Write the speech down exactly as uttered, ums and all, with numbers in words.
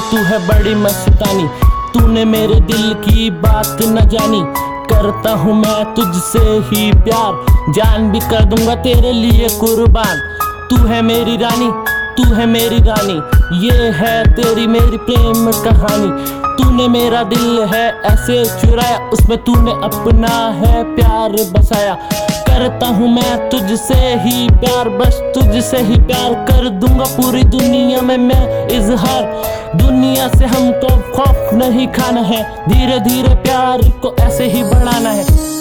तू है बड़ी मस्तानी, तूने मेरे दिल की बात न जानी। करता हूँ मैं तुझसे ही प्यार, जान भी कर दूंगा तेरे लिए कुर्बान। तू है मेरी रानी, तू है मेरी रानी, ये है तेरी मेरी प्रेम कहानी। तूने मेरा दिल है ऐसे चुराया, उसमें तूने अपना है प्यार बसाया। करता हूँ मैं तुझसे ही प्यार, बस तुझसे ही प्यार कर दूंगा पूरी दुनिया में मैं इजहार। दुनिया से हमको खौफ नहीं खाना है, धीरे धीरे प्यार को ऐसे ही बढ़ाना है।